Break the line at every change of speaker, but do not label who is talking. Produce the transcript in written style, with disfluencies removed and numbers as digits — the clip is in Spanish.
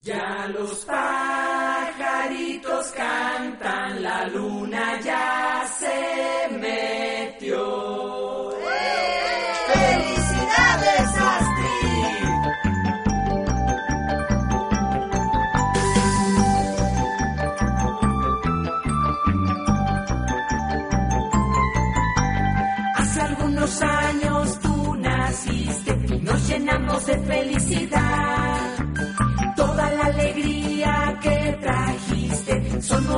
Ya los pajaritos cantan, la luna ya se metió. ¡Felicidades, Astrid! Hace algunos años tú naciste y nos llenamos de felicidad. Toda la alegría que trajiste son